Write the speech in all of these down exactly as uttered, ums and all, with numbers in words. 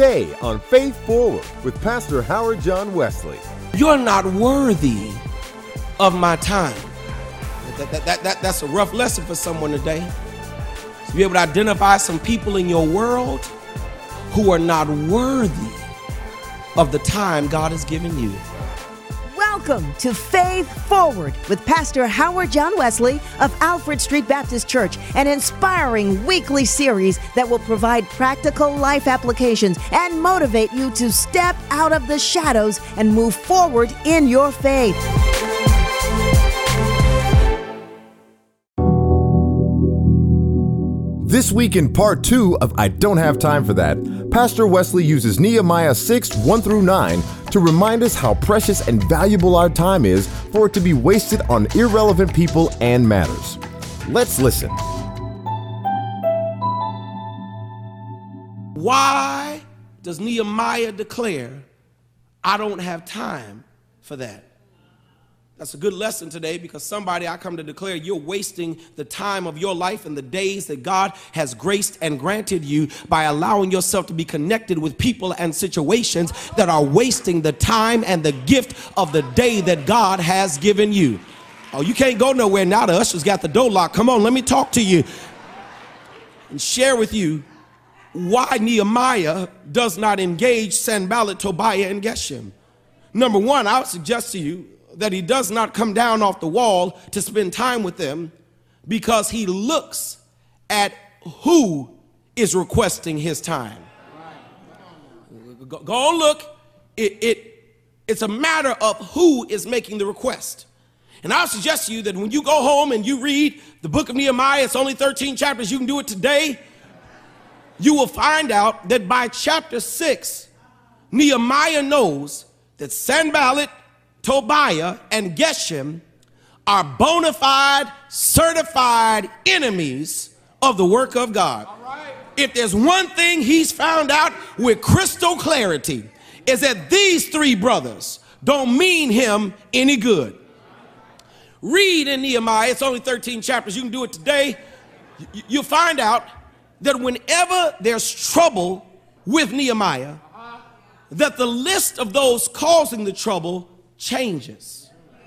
today on Faith Forward with Pastor Howard John Wesley. You're not worthy of my time. That, that, that, that, that's a rough lesson for someone today. To be able to identify some people in your world who are not worthy of the time God has given you. Welcome to Faith Forward with Pastor Howard John Wesley of Alfred Street Baptist Church, an inspiring weekly series that will provide practical life applications and motivate you to step out of the shadows and move forward in your faith. This week in part two of I Don't Have Time for That, Pastor Wesley uses Nehemiah six, one through nine to remind us how precious and valuable our time is for it to be wasted on irrelevant people and matters. Let's listen. Why does Nehemiah declare, I don't have time for that? That's a good lesson today, because somebody, I come to declare, you're wasting the time of your life and the days that God has graced and granted you by allowing yourself to be connected with people and situations that are wasting the time and the gift of the day that God has given you. Oh, you can't go nowhere now. The usher's got the door locked. Come on, let me talk to you and share with you why Nehemiah does not engage Sanballat, Tobiah, and Geshem. Number one, I would suggest to you that he does not come down off the wall to spend time with them because he looks at who is requesting his time. Go, go on, look. It, it, it's a matter of who is making the request. And I'll suggest to you that when you go home and you read the book of Nehemiah, it's only thirteen chapters, you can do it today, you will find out that by chapter six, Nehemiah knows that Sanballat, Tobiah, and Geshem are bona fide, certified enemies of the work of God. Right. If there's one thing he's found out with crystal clarity, is that these three brothers don't mean him any good. Read in Nehemiah, it's only thirteen chapters, you can do it today. You'll find out that whenever there's trouble with Nehemiah, that the list of those causing the trouble changes.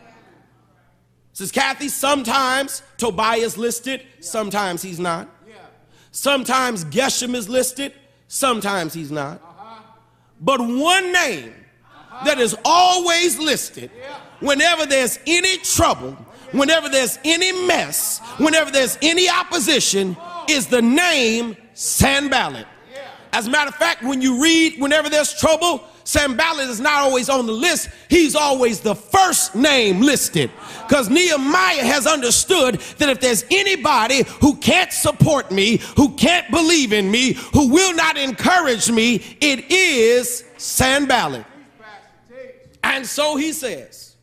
Says Kathy, sometimes Tobiah is listed, sometimes he's not. Sometimes Geshem is listed, sometimes he's not. But one name that is always listed whenever there's any trouble, whenever there's any mess, whenever there's any opposition, is the name Sanballat. As a matter of fact, when you read, whenever there's trouble, Sanballat is not always on the list. He's always the first name listed, because Nehemiah has understood that if there's anybody who can't support me, who can't believe in me, who will not encourage me, it is Sanballat. And so he says,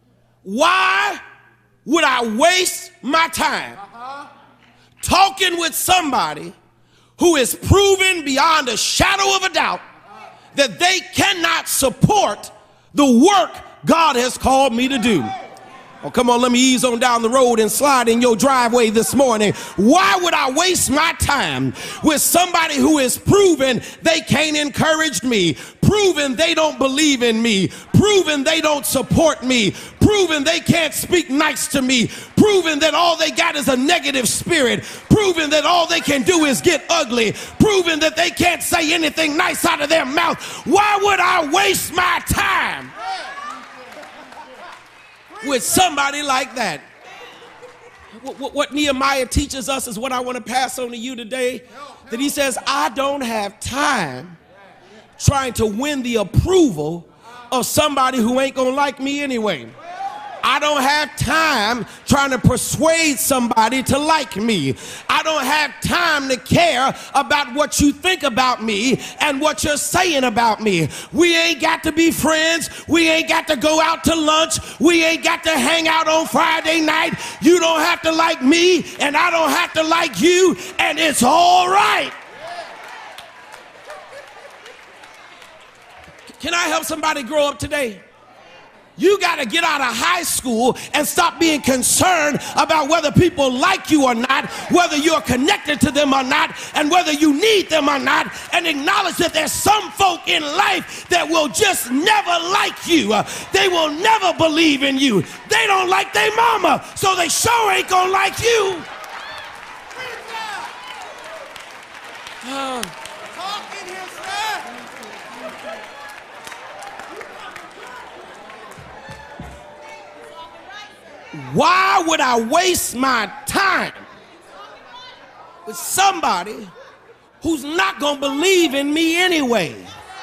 why would I waste my time talking with somebody who is proven beyond a shadow of a doubt that they cannot support the work God has called me to do? Oh, come on, let me ease on down the road and slide in your driveway this morning. Why would I waste my time with somebody who is proven they can't encourage me, proven they don't believe in me, proven they don't support me, proven they can't speak nice to me, proven that all they got is a negative spirit, proven that all they can do is get ugly, proven that they can't say anything nice out of their mouth? Why would I waste my time with somebody like that? What, what Nehemiah teaches us is what I want to pass on to you today. That he says, I don't have time trying to win the approval of somebody who ain't gonna like me anyway. I don't have time trying to persuade somebody to like me. I don't have time to care about what you think about me and what you're saying about me. We ain't got to be friends. We ain't got to go out to lunch. We ain't got to hang out on Friday night. You don't have to like me, and I don't have to like you, and it's all right. Can I help somebody grow up today? You got to get out of high school and stop being concerned about whether people like you or not, whether you're connected to them or not, and whether you need them or not, and acknowledge that there's some folk in life that will just never like you. Uh, they will never believe in you. They don't like their mama, so they sure ain't gonna like you. Uh, Why would I waste my time with somebody who's not going to believe in me anyway?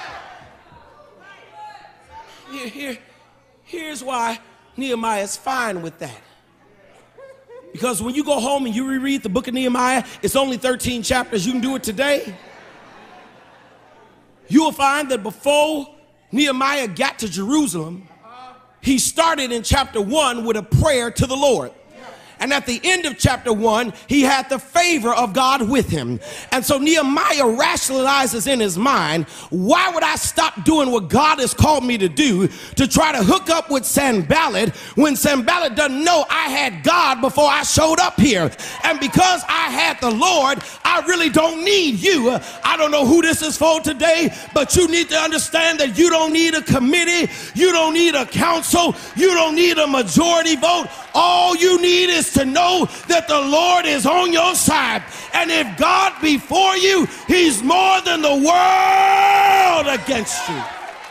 Here, here, here's why Nehemiah is fine with that. Because when you go home and you reread the book of Nehemiah, it's only thirteen chapters. You can do it today. You will find that before Nehemiah got to Jerusalem, he started in chapter one with a prayer to the Lord. And at the end of chapter one, he had the favor of God with him. And so Nehemiah rationalizes in his mind, why would I stop doing what God has called me to do to try to hook up with Sanballat when Sanballat doesn't know I had God before I showed up here? And because I had the Lord, I really don't need you. I don't know who this is for today, but you need to understand that you don't need a committee. You don't need a council. You don't need a majority vote. All you need is to know that the Lord is on your side. And if God be for you, he's more than the world against you.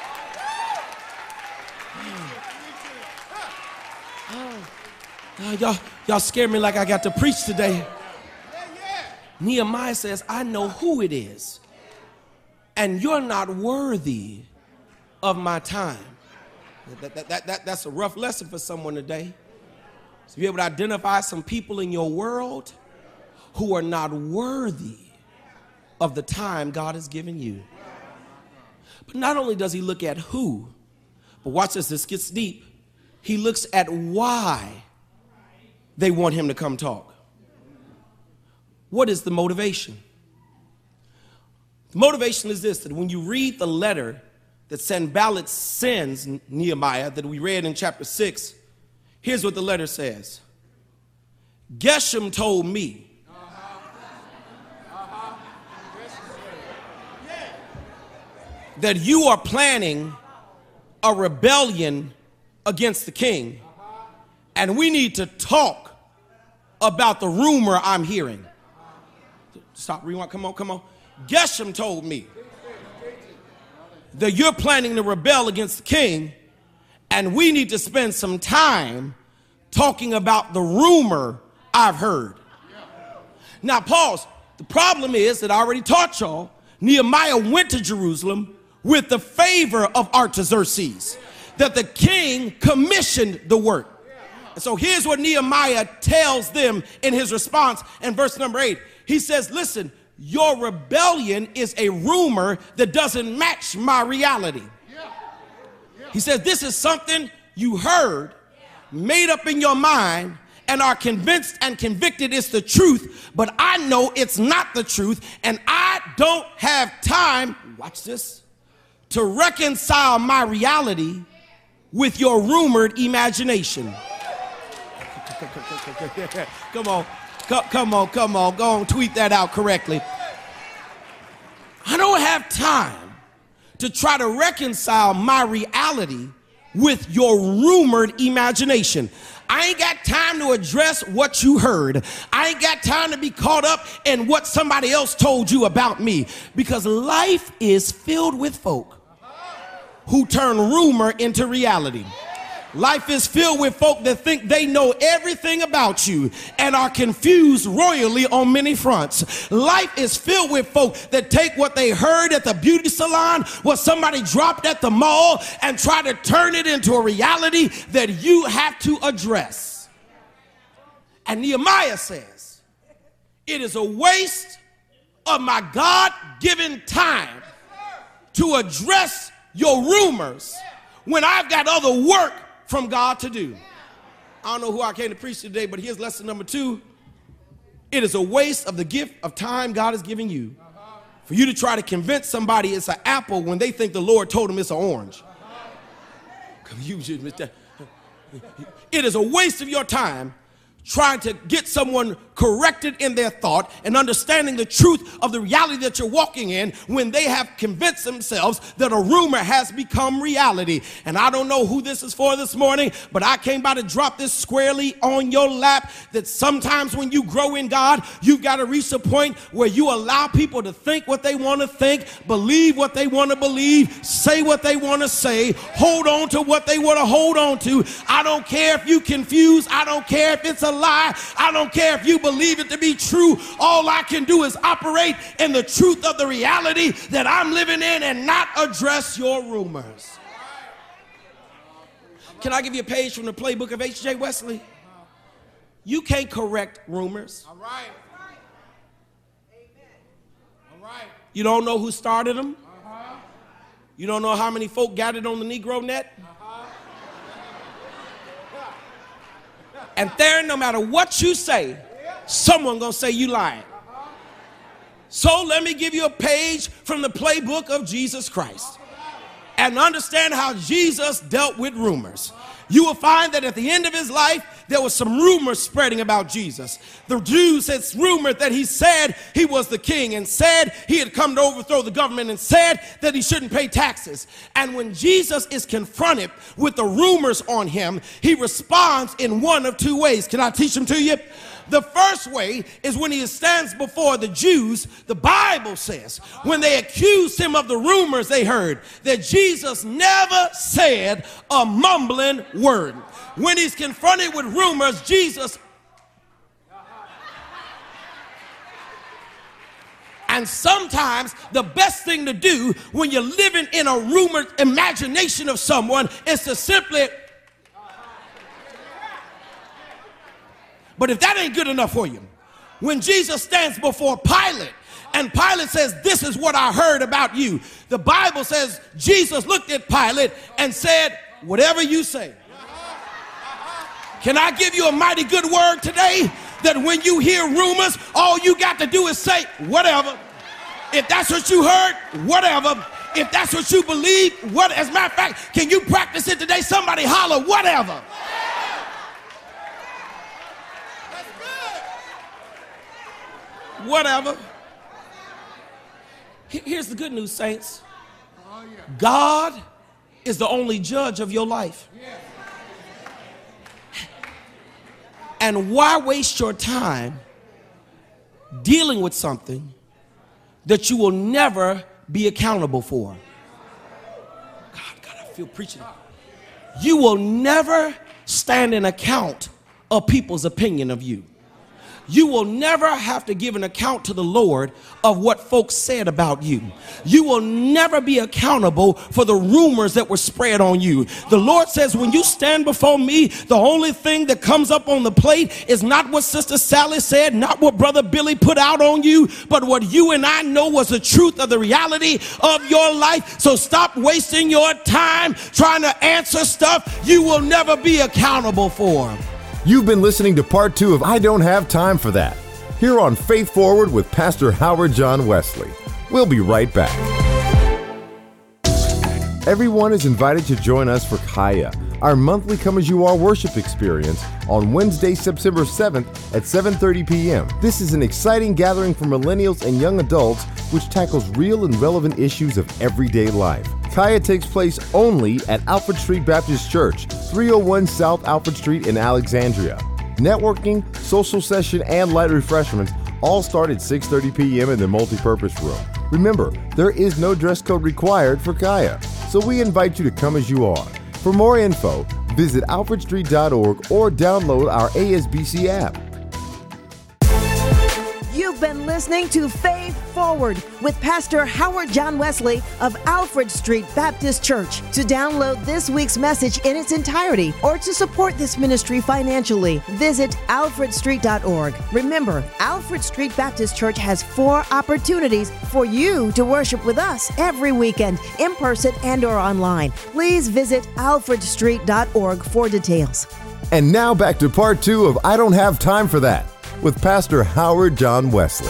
Oh, oh, y'all, y'all scare me like I got to preach today. Nehemiah says, I know who it is, and you're not worthy of my time. That, that, that, that, that's a rough lesson for someone today. To be able to identify some people in your world who are not worthy of the time God has given you. But not only does he look at who, but watch this, this gets deep. He looks at why they want him to come talk. What is the motivation? The motivation is this, that when you read the letter that Sanballat sends Nehemiah that we read in chapter six, here's what the letter says. Geshem told me that you are planning a rebellion against the king, and we need to talk about the rumor I'm hearing. Stop, rewind, come on, come on. Geshem told me that you're planning to rebel against the king, and we need to spend some time talking about the rumor I've heard. Now, pause. The problem is that I already taught y'all, Nehemiah went to Jerusalem with the favor of Artaxerxes, that the king commissioned the work. And so here's what Nehemiah tells them in his response in verse number eight. He says, listen, your rebellion is a rumor that doesn't match my reality. He says, this is something you heard, made up in your mind, and are convinced and convicted it's the truth, but I know it's not the truth, and I don't have time, watch this, to reconcile my reality with your rumored imagination. Come on, come on, come on, go on, tweet that out correctly. I don't have time to try to reconcile my reality with your rumored imagination. I ain't got time to address what you heard. I ain't got time to be caught up in what somebody else told you about me, because life is filled with folk who turn rumor into reality. Life is filled with folk that think they know everything about you and are confused royally on many fronts. Life is filled with folk that take what they heard at the beauty salon, what somebody dropped at the mall, and try to turn it into a reality that you have to address. And Nehemiah says, it is a waste of my God-given time to address your rumors when I've got other work from God to do. I don't know who I came to preach today, but here's lesson number two. It is a waste of the gift of time God has given you for you to try to convince somebody it's an apple when they think the Lord told them it's an orange. You should, Mister It is a waste of your time trying to get someone corrected in their thought and understanding the truth of the reality that you're walking in when they have convinced themselves that a rumor has become reality. And I don't know who this is for this morning, but I came by to drop this squarely on your lap that sometimes when you grow in God, you've got to reach a point where you allow people to think what they want to think, believe what they want to believe, say what they want to say, hold on to what they want to hold on to. I don't care if you confused. I don't care if it's a lie. I don't care if you believe it to be true. All I can do is operate in the truth of the reality that I'm living in and not address your rumors. Can I give you a page from the playbook of H J Wesley? You can't correct rumors. All right. All right. You don't know who started them. Uh-huh. You don't know how many folk gathered on the Negro net. And there, no matter what you say, someone gonna say you lying. So let me give you a page from the playbook of Jesus Christ and understand how Jesus dealt with rumors. You will find that at the end of his life, there was some rumors spreading about Jesus. The Jews had rumored that he said he was the king and said he had come to overthrow the government and said that he shouldn't pay taxes. And when Jesus is confronted with the rumors on him, he responds in one of two ways. Can I teach them to you? The first way is when he stands before the Jews. The Bible says when they accused him of the rumors they heard, that Jesus never said a mumbling word. When he's confronted with rumors, Jesus and sometimes the best thing to do when you're living in a rumored imagination of someone is to simply. But if that ain't good enough for you, when Jesus stands before Pilate and Pilate says, this is what I heard about you, the Bible says Jesus looked at Pilate and said, whatever you say. Can I give you a mighty good word today? That when you hear rumors, all you got to do is say, whatever. If that's what you heard, whatever. If that's what you believe, what? As a matter of fact, can you practice it today? Somebody holler, whatever. Whatever. Here's the good news, saints. God is the only judge of your life. And why waste your time dealing with something that you will never be accountable for? God, God, I feel preaching. You will never stand in account of people's opinion of you. You will never have to give an account to the Lord of what folks said about you. You will never be accountable for the rumors that were spread on you. The Lord says, when you stand before me, the only thing that comes up on the plate is not what Sister Sally said, not what Brother Billy put out on you, but what you and I know was the truth of the reality of your life. So stop wasting your time trying to answer stuff you will never be accountable for. You've been listening to part two of I Don't Have Time for That, here on Faith Forward with Pastor Howard John Wesley. We'll be right back. Everyone is invited to join us for Kaya, our monthly Come As You Are worship experience on Wednesday, September seventh at seven thirty p.m. This is an exciting gathering for millennials and young adults which tackles real and relevant issues of everyday life. Kaya takes place only at Alfred Street Baptist Church, three oh one South Alfred Street in Alexandria. Networking, social session, and light refreshments all start at six thirty p.m. in the multipurpose room. Remember, there is no dress code required for Kaya, so we invite you to come as you are. For more info, visit alfred street dot org or download our A S B C app. You've been listening to Faith Forward with Pastor Howard John Wesley of Alfred Street Baptist Church. To download this week's message in its entirety or to support this ministry financially, visit alfred street dot org. Remember, Alfred Street Baptist Church has four opportunities for you to worship with us every weekend, in person and or online. Please visit alfred street dot org for details. And now back to part two of I Don't Have Time for That with Pastor Howard John Wesley.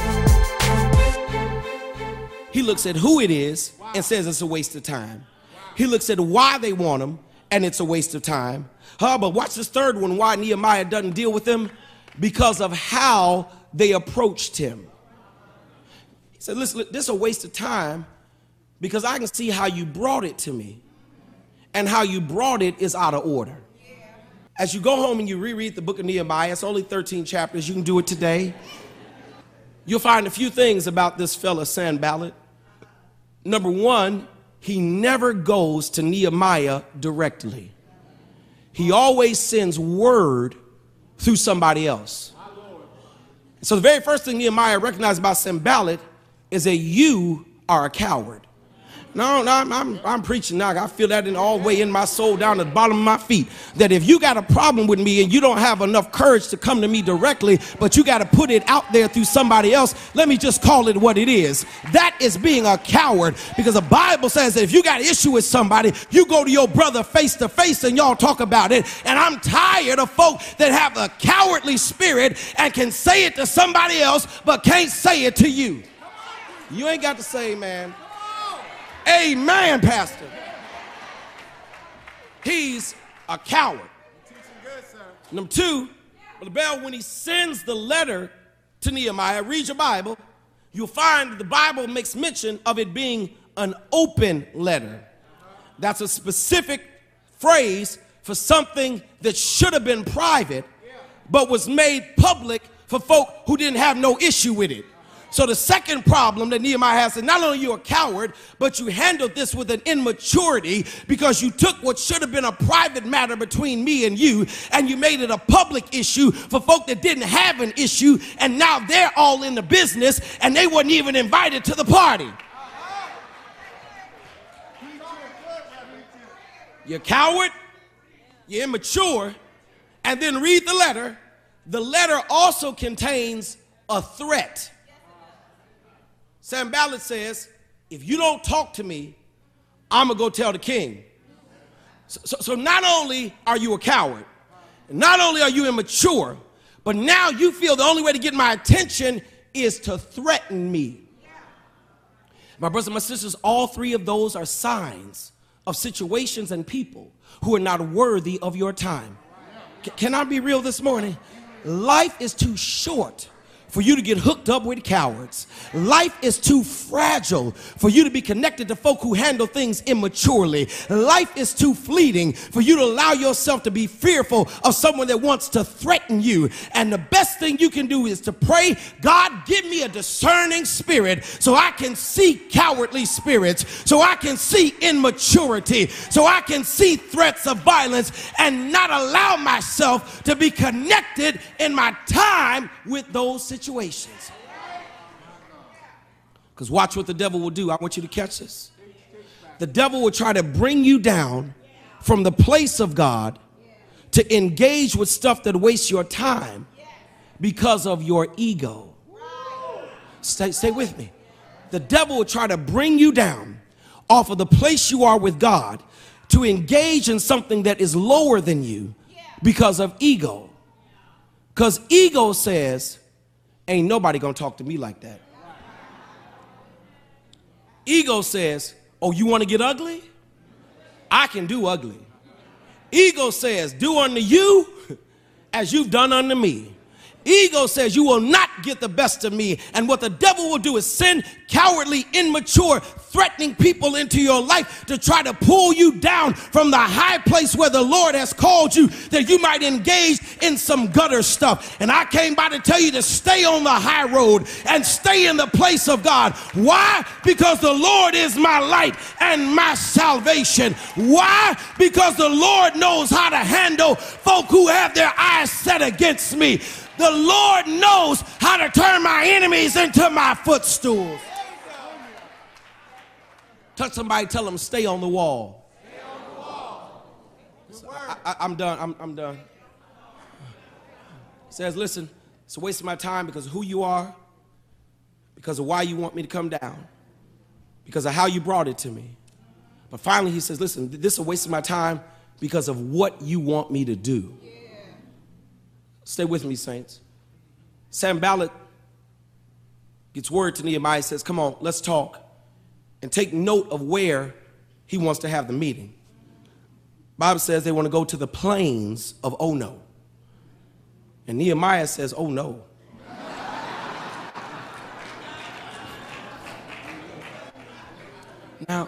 He looks at who it is and says it's a waste of time. He looks at why they want him and it's a waste of time. Huh, but watch this third one, why Nehemiah doesn't deal with them. Because of how they approached him. He said, listen, this is a waste of time because I can see how you brought it to me. And how you brought it is out of order. As you go home and you reread the book of Nehemiah, it's only thirteen chapters, you can do it today. You'll find a few things about this fella Sanballat. Number one, he never goes to Nehemiah directly. He always sends word through somebody else. So the very first thing Nehemiah recognized about Sanballat is that you are a coward. No, no, I'm, I'm, I'm preaching now. I feel that in all the way in my soul, down to the bottom of my feet. That if you got a problem with me and you don't have enough courage to come to me directly, but you got to put it out there through somebody else, let me just call it what it is. That is being a coward, because the Bible says that if you got an issue with somebody, you go to your brother face to face and y'all talk about it. And I'm tired of folk that have a cowardly spirit and can say it to somebody else, but can't say it to you. You ain't got to say, man. Amen, Pastor. He's a coward. Number two, Brother Bell, when he sends the letter to Nehemiah, read your Bible, you'll find that the Bible makes mention of it being an open letter. That's a specific phrase for something that should have been private, but was made public for folk who didn't have no issue with it. So the second problem that Nehemiah has is not only are you a coward, but you handled this with an immaturity, because you took what should have been a private matter between me and you and you made it a public issue for folk that didn't have an issue, and now they're all in the business and they weren't even invited to the party. You're a coward, you're immature, and then read the letter. The letter also contains a threat. Sanballat says, if you don't talk to me, I'm going to go tell the king. So, so, so not only are you a coward, not only are you immature, but now you feel the only way to get my attention is to threaten me. My brothers and my sisters, all three of those are signs of situations and people who are not worthy of your time. C- can I be real this morning? Life is too short for you to get hooked up with cowards. Life is too fragile for you to be connected to folk who handle things immaturely. Life is too fleeting for you to allow yourself to be fearful of someone that wants to threaten you. And the best thing you can do is to pray, God, give me a discerning spirit so I can see cowardly spirits, so I can see immaturity, so I can see threats of violence and not allow myself to be connected in my time with those situations. Situations. Because watch what the devil will do. I want you to catch this. The devil will try to bring you down from the place of God to engage with stuff that wastes your time because of your ego. Stay, stay with me. The devil will try to bring you down off of the place you are with God to engage in something that is lower than you because of ego. Because ego says, ain't nobody gonna talk to me like that. Ego says, oh, you wanna get ugly? I can do ugly. Ego says, do unto you as you've done unto me. Ego says you will not get the best of me. And what the devil will do is send cowardly, immature, threatening people into your life to try to pull you down from the high place where the Lord has called you, that you might engage in some gutter stuff. And I came by to tell you to stay on the high road and stay in the place of God. Why? Because the Lord is my light and my salvation. Why? Because the Lord knows how to handle folk who have their eyes set against me. The Lord knows how to turn my enemies into my footstools. Touch somebody, tell them, stay on the wall. Stay on the wall. So I, I, I'm done. I'm, I'm done. He says, listen, it's a waste of my time because of who you are, because of why you want me to come down, because of how you brought it to me. But finally, he says, listen, this is a waste of my time because of what you want me to do. Stay with me, saints. Sanballat gets word to Nehemiah, says, come on, let's talk, and take note of where he wants to have the meeting. Bible says they want to go to the plains of Ono. And Nehemiah says, oh no. Now,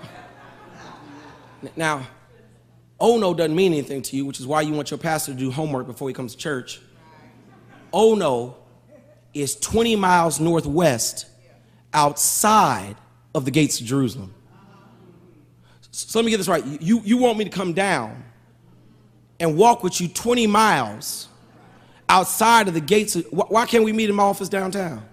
now, Ono doesn't mean anything to you, which is why you want your pastor to do homework before he comes to church. Ono is twenty miles northwest outside of the gates of Jerusalem. So let me get this right. You, you want me to come down and walk with you twenty miles outside of the gates of, why can't we meet in my office downtown?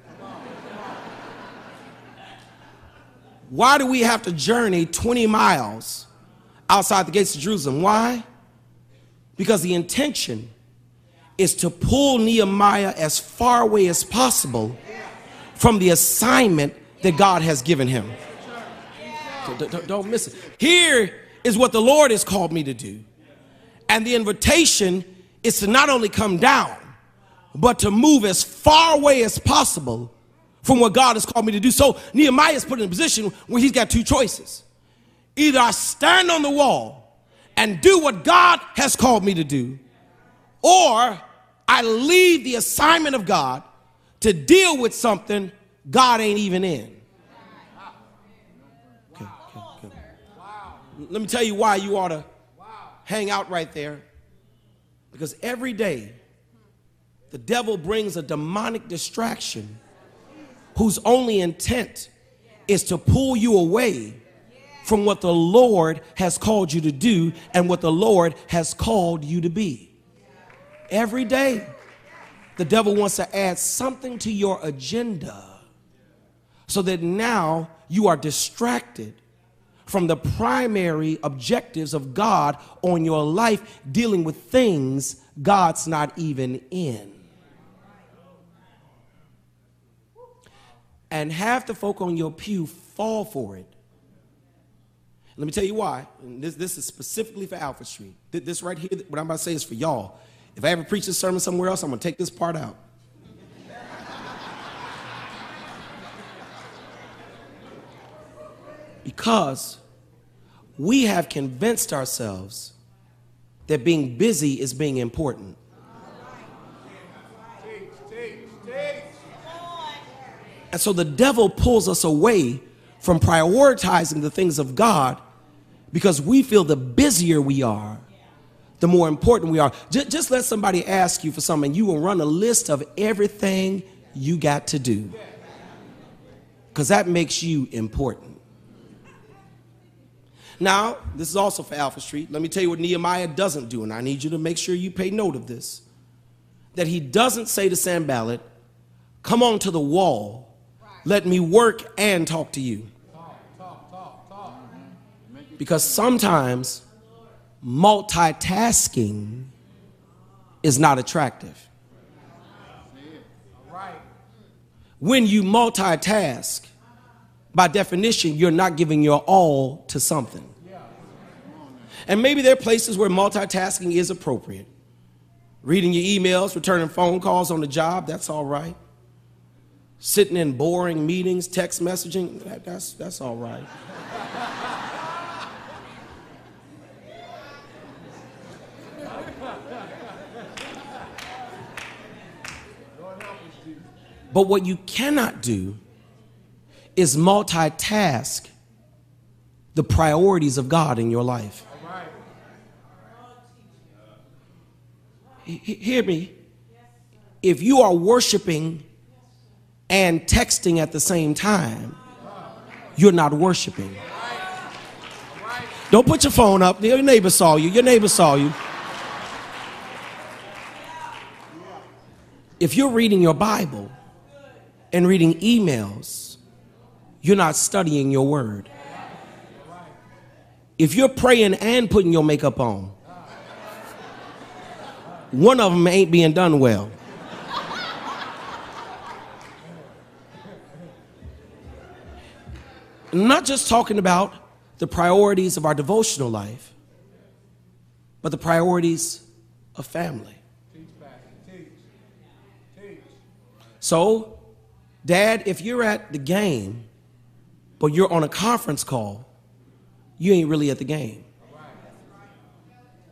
Why do we have to journey twenty miles outside the gates of Jerusalem? Why? Because the intention is to pull Nehemiah as far away as possible from the assignment that God has given him. Don't, don't miss it. Here is what the Lord has called me to do. And the invitation is to not only come down, but to move as far away as possible from what God has called me to do. So Nehemiah is put in a position where he's got two choices. Either I stand on the wall and do what God has called me to do, or I leave the assignment of God to deal with something God ain't even in. Okay, okay, okay. Let me tell you why you ought to hang out right there. Because every day the devil brings a demonic distraction whose only intent is to pull you away from what the Lord has called you to do and what the Lord has called you to be. Every day, the devil wants to add something to your agenda so that now you are distracted from the primary objectives of God on your life, dealing with things God's not even in. And half the folk on your pew fall for it. Let me tell you why. And this, this is specifically for Alfred Street. This right here, what I'm about to say is for y'all. If I ever preach this sermon somewhere else, I'm going to take this part out. Because we have convinced ourselves that being busy is being important. And so the devil pulls us away from prioritizing the things of God because we feel the busier we are, the more important we are. Just, just let somebody ask you for something, and you will run a list of everything you got to do, because that makes you important. Now, this is also for Alpha Street. Let me tell you what Nehemiah doesn't do, and I need you to make sure you pay note of this. That he doesn't say to Sanballat, come on to the wall, let me work and talk to you. Because sometimes multitasking is not attractive. When you multitask, by definition, you're not giving your all to something. And maybe there are places where multitasking is appropriate. Reading your emails, returning phone calls on the job, that's all right. Sitting in boring meetings, text messaging, that, that's, that's all right. But what you cannot do is multitask the priorities of God in your life. H- hear me. If you are worshiping and texting at the same time, you're not worshiping. Don't put your phone up. Your neighbor saw you. Your neighbor saw you. If you're reading your Bible and reading emails, you're not studying your word. If you're praying and putting your makeup on, one of them ain't being done well. I'm not just talking about the priorities of our devotional life, but the priorities of family. So, Dad, if you're at the game, but you're on a conference call, you ain't really at the game.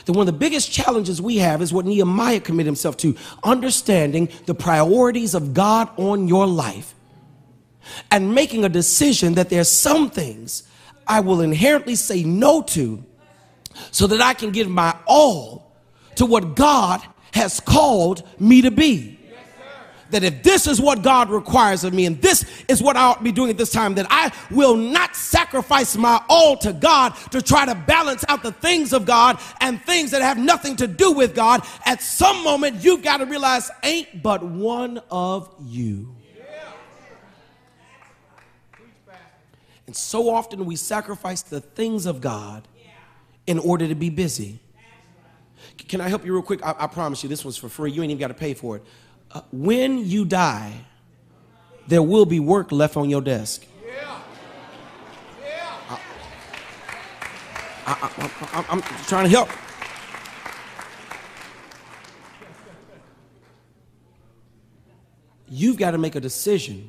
that one of the biggest challenges we have is what Nehemiah committed himself to, understanding the priorities of God on your life and making a decision that there's some things I will inherently say no to so that I can give my all to what God has called me to be. That if this is what God requires of me and this is what I ought to be doing at this time, that I will not sacrifice my all to God to try to balance out the things of God and things that have nothing to do with God. At some moment, you've got to realize ain't but one of you. And so often we sacrifice the things of God in order to be busy. Can I help you real quick? I, I promise you this one's for free. You ain't even got to pay for it. Uh, when you die, there will be work left on your desk. Yeah. Yeah. I, I, I, I, I'm trying to help. You've got to make a decision.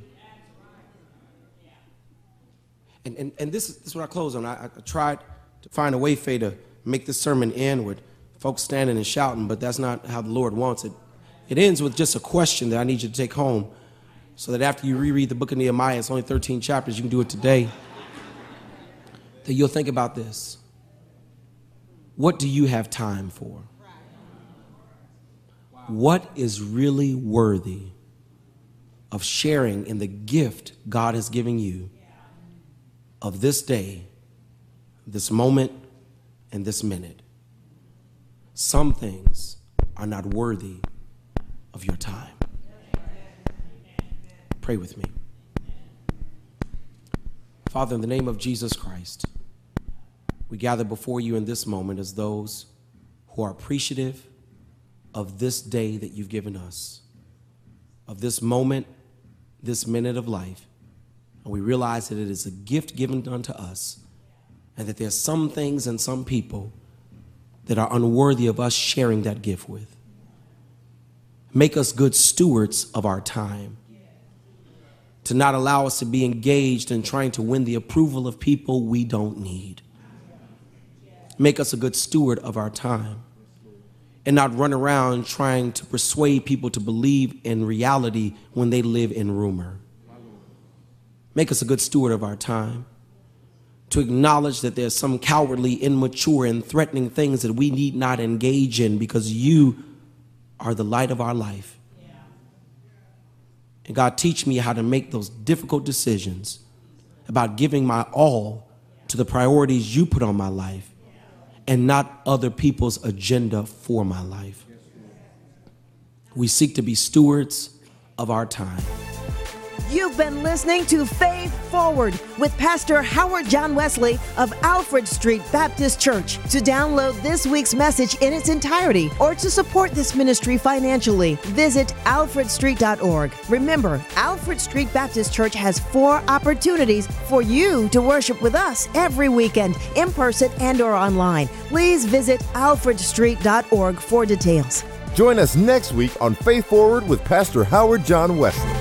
And, and, and this, is, this is what I close on. I, I tried to find a way, Faye, to make this sermon end with folks standing and shouting, but that's not how the Lord wants it. It ends with just a question that I need you to take home so that after you reread the book of Nehemiah, it's only thirteen chapters, you can do it today, that you'll think about this. What do you have time for? What is really worthy of sharing in the gift God is giving you of this day, this moment, and this minute? Some things are not worthy of your time. Pray with me. Father, in the name of Jesus Christ, we gather before you in this moment as those who are appreciative of this day that you've given us, of this moment, this minute of life. And we realize that it is a gift given unto us, and that there's some things and some people that are unworthy of us sharing that gift with. Make us good stewards of our time, to not allow us to be engaged in trying to win the approval of people we don't need. Make us a good steward of our time and not run around trying to persuade people to believe in reality when they live in rumor. Make us a good steward of our time, to acknowledge that there's some cowardly, immature, and threatening things that we need not engage in because you are the light of our life. Yeah. And God, teach me how to make those difficult decisions about giving my all to the priorities you put on my life and not other people's agenda for my life. We seek to be stewards of our time. You've been listening to Faith Forward with Pastor Howard John Wesley of Alfred Street Baptist Church. To download this week's message in its entirety or to support this ministry financially, visit alfred street dot org. Remember, Alfred Street Baptist Church has four opportunities for you to worship with us every weekend, in person and or online. Please visit alfred street dot org for details. Join us next week on Faith Forward with Pastor Howard John Wesley.